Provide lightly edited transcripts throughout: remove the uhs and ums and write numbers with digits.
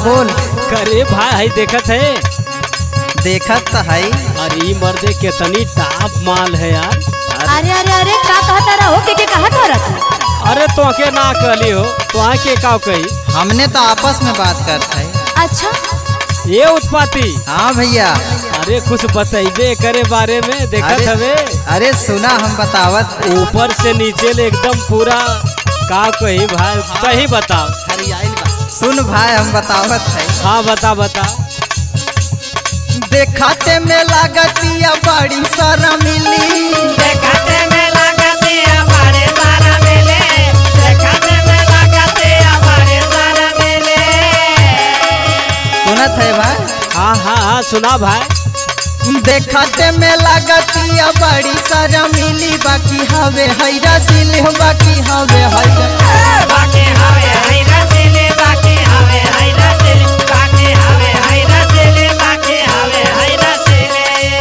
बोल। करे भाई देखत है। देखत तो है। अरे मर्दे कितनी टॉप माल है यार। अरे अरे अरे का कहता रहा हो के कहता रहा? अरे तो के ना कहली हो तो आके का कही। हमने तो आपस में बात करते है। अच्छा ये उत्पाती। हाँ भैया। अरे कुछ बताइबे करे बारे में देखत हवे। अरे सुना हम बतावत ऊपर से नीचे ले एकदम पूरा का कही भाई। सही बताओ। सुन भाई हम बतावत है। हाँ बता बता। देखते में लागतिया बड़ी सारा मिली। देखते में लागतिया बड़ी सारा मिली। देखते में लागतिया बड़ी सारा मिली। सुनत है भाई। हाँ हाँ हाँ सुना भाई। देखते में लागतिया बड़ी सारा मिली। बाकी हवे हैरा सिल बाकी हवे हैरा। बाकी हवे हैरा सिल बाकी हवे हैरा सिल बाकी हवे हैरा सिल बाकी हवे हैरा सिल।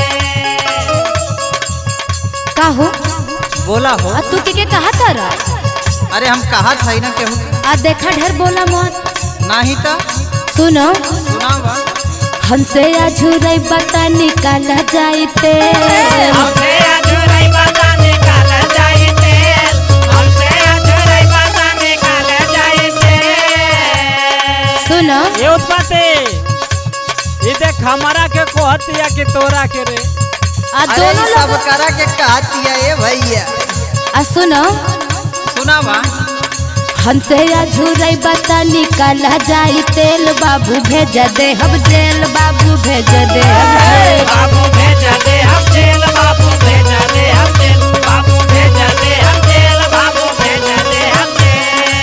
का हो? बोला हो। तू के कहता रहा? अरे हम कहा था ना केहू। देखा ढेर बोला मत। नहीं तो सुनो सुना बा। हमसे अझुरई बता निकाला जाइते। हमसे अझुरई बता निकाला जाइते। हमसे अझुरई बता निकाला जाइते। सुनो ये उत्पाते। ये देख हमारा के कोहतिया के तोरा के रे। अरे दोनों सब लोग करा के कहतिया ये भैया। सुनो सुना बा। हमसे अझुरई बता निकाला जाई तेल। बाबू भेज दे हम जेल। बाबू भेज दे हम जेल। बाबू भेज दे हम जेल। बाबू भेज दे हम जेल। बाबू भेज दे हम जेल। बाबू भेज दे हम जेल।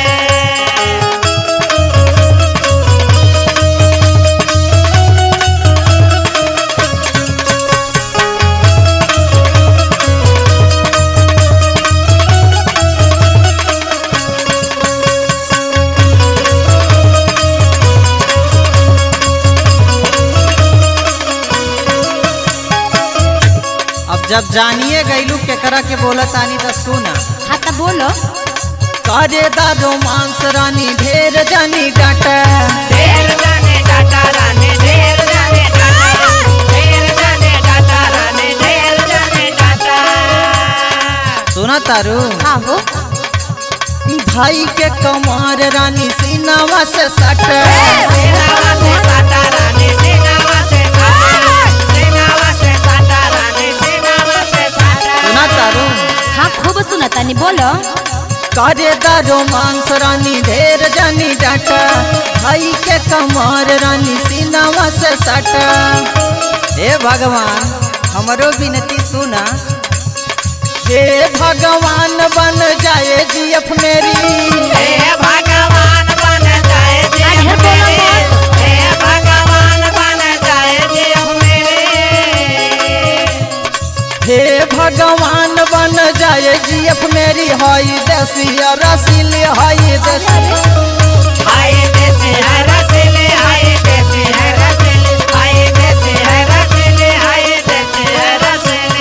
अब जब जानिए गईलू केकरा के बोलत आनी तो सुना। हाँ तो बोलो। करे दा रोमांस रानी ढेर जानी डाटा। ढेर जाने डाटा रानी ढेर जाने डाटा। ढेर जाने डाटा रानी ढेर जाने डाटा। सुना तारू। हाँ हो भाई के कमार रानी सीनावा से सट। सीनावा से साटा रानी सीनावा से साटा। सीनावा से साटा रानी सीनावा से साटा। सुना तारू। हाँ खूब सुनता नहीं बोलो। करे दा रोमांस रानी ढेर जानी डाटा। भाई के कमार रानी सीनावा से सट। हे भगवान हमरो विनती सुना। हे भगवान बन जाए जीएफ मेरी। हे भगवान बन जाए जीएफ मेरी। हे भगवान बन जाए जीएफ मेरी। हे भगवान बन जाए जीएफ मेरी। हाई देसी रसीली हाई देसी। हाय देसी है रसीली। हाय देसी है रसीली। हाय देसी है रसीली। हाय देसी है रसीली।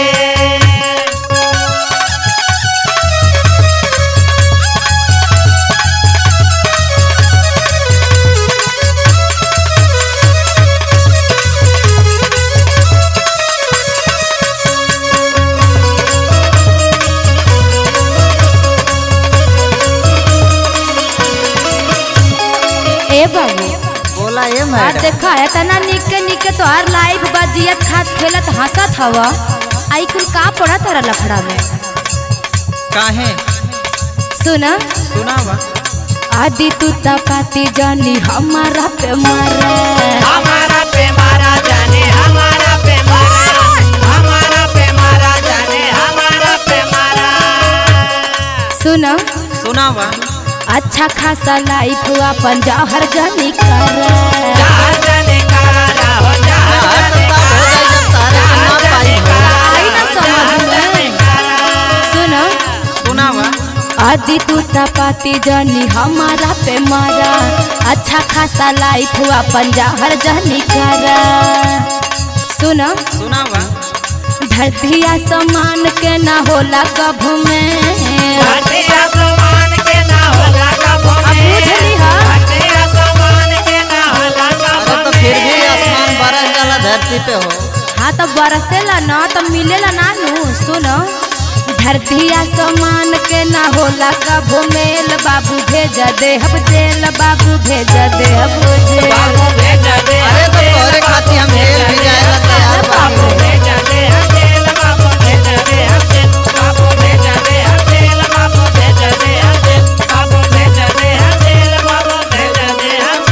ए बाबू बोला ये आज मैडम। देखा है तना निके निके तो हर लाइव बजियत खात खेलत हंसत हवा। आई कुल का पड़ा तारा लफड़ा में? काहे सुना सुना बा। आदि तू तपाती जानी हमारा पे मारे। हमारा पे मारा जाने हमारा पे मारा। हमारा पे मारा जाने हमारा पे मारा। सुना सुना बा। अच्छा खासा लाइफ अपन जहर जानी कर। जहाँ जाने कारा हो जहाँ जाने आई ना समझ में। सुना सुना बा। आदि तू तपाती जानी हमारा पे मारा। अच्छा खासा लाइफ अपन जहर जानी कर। सुना सुना बा। धरती आसमान के ना होला कभू में। धरती आसमान के ना होला कभू में। बुझली हा? धरती आसमान के ना होला धरती पे हो। हाँ तो बरसेला ना तो मिलेला ना नू। सुनो धरती आसमान के ना होला कभो मेल, बाबू भेज दे हम जेल, बाबू भेज दे हम जेल। बाबू भेज दे अरे तो तोरे खातिर हम जेल भी जाएला तैयार बाबू बाबू। भेज दे हम जेल, बाबू भेज दे हम जेल, बाबू भेज दे हम जेल, बाबू भेज दे हम जेल, बाबू भेज दे हम जेल, बाबू भेज दे हम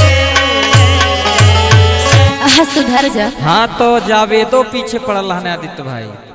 जेल। सुधर जा। हाँ तो जावेदो पीछे पड़ल हने आदित्य भाई।